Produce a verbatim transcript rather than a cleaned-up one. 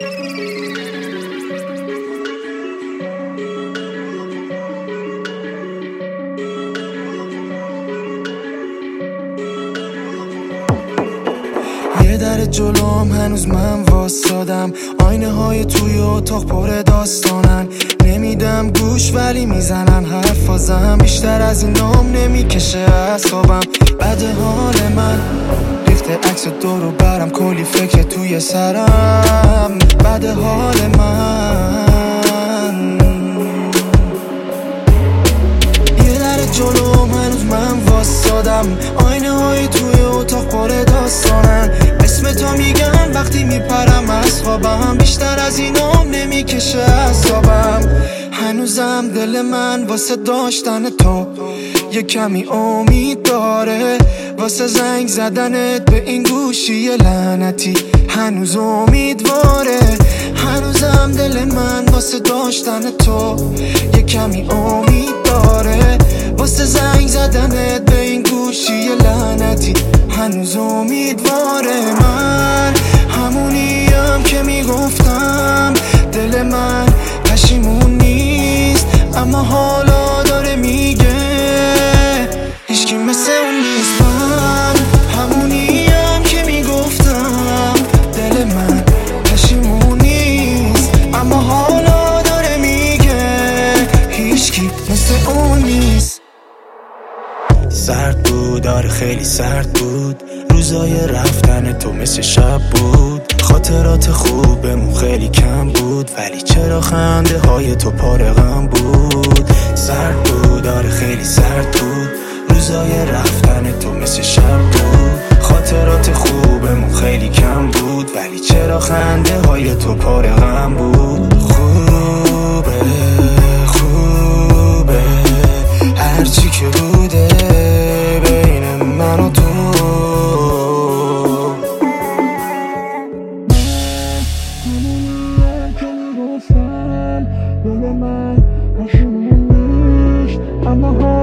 یه در جلوم هنوز من واسادم، آینه های توی اتاق پر داستانن. نمیدم گوش ولی میزنن حرفازم، بیشتر از این نام نمیکشه اعصابم. بد حال من ریخته عکس دورو برم، کلی فکر توی سرم. بد حال من یه در جلوم هنوز من واسادم، آینه های توی اتاق پر داستانن. اسم تو میگم وقتی میپرم از خوابم، بیشتر از اینام نمیکشه اعصابم. هنوزم دل من واسه داشتن تو یه کمی امید داره، واسه زنگ زدنت به این گوشی لعنتی هنوز امیدواره. هنوزم دل من واسه داشتن تو یه کمی امید داره، واسه زنگ زدنت به این گوشی لعنتی هنوز امیدواره. من همونیم که میگفتم دل من پشیمون نیست، اما حالا داره میگه هیچکی مثل اون نیست. من همونیم که میگفتم دل من پشیمون نیست، اما حالا داره میگه هیچکی مثل اون نیست. سرد بود، آره خیلی سرد بود، روزای رفتن تو مثل شب بود. خاطرات خوبمون خیلی کم بود، ولی چرا خنده های تو پاره غم بود. سرد بود، آره خیلی سرد بود، روزای رفتن تو مثل شب بود. خاطرات خوبمون خیلی کم بود، ولی چرا خنده های تو پاره غم بود. خوبه خوبه هرچی که بوده بین من و تو. دل من پشیمون نیست، اما